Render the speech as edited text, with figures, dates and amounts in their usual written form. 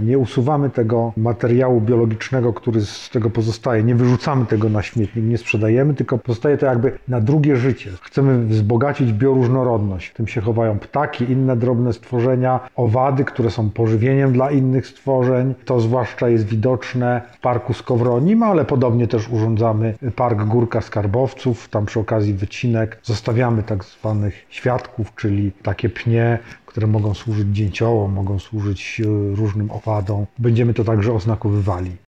Nie usuwamy tego materiału biologicznego, który z tego pozostaje. Nie wyrzucamy tego na śmietnik, nie sprzedajemy, tylko pozostaje to jakby na drugie życie. Chcemy wzbogacić bioróżnorodność. W tym się chowają ptaki, inne drobne stworzenia, owady, które są pożywieniem dla innych stworzeń. To zwłaszcza jest widoczne w Parku Skowronim, ale podobnie też urządzamy Park Górka Skarbowców. Tam przy okazji wycinek zostawiamy tak zwanych świadków, czyli takie pnie, które mogą służyć dzięciołom, mogą służyć różnym owadom. Będziemy to także oznakowywali.